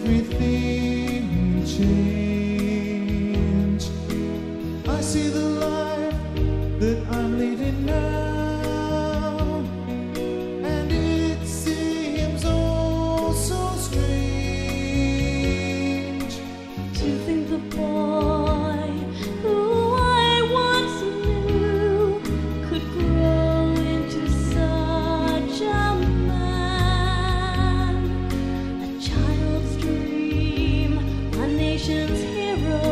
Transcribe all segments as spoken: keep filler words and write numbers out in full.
everything change. I see the life that I'm leading now, and it seems oh so strange to think the boy who I once knew could grow into such a man, a child's dream, a nation's hero,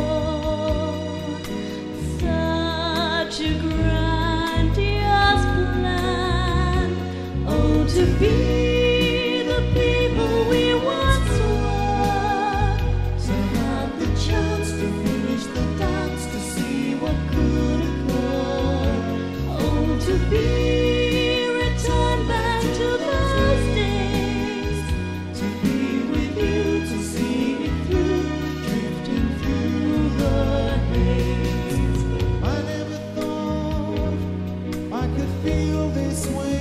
such a grandiose plan. Oh, to be the people we once were, to have the chance to finish the dance, to see what could occur. Oh, to be returned back to those days, to be with you, to see it through, drifting through the haze. I never thought I could feel this way.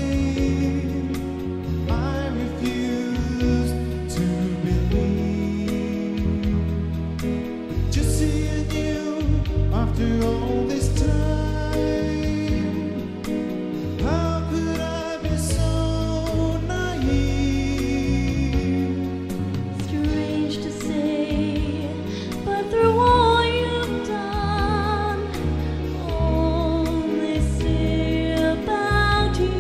I refuse to believe. Just seeing you after all this time, how could I be so naive? strange to say, but through all you've done, all they say about you,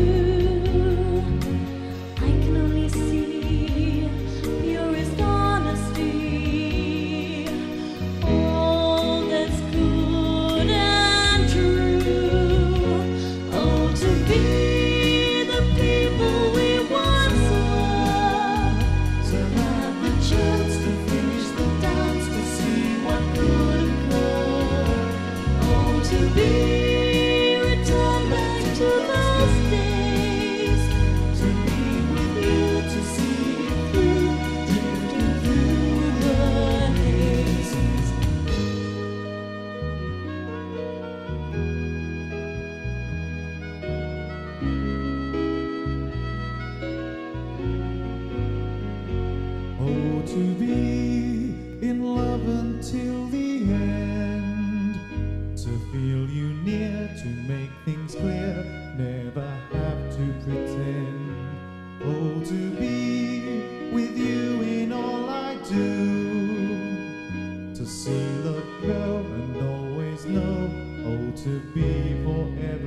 I can only see purest honesty, all that's good and true. Oh, to be the people we once were, To have the chance to finish the dance, to see what could occur. oh, to be returned back to those days, To be with you, to see it through, drifting through the haze. Oh, to be in love until the end, to feel you near, to make things clear, never have to pretend. Oh, to be with you in all I do, to see love grow and always know. Oh, to be forever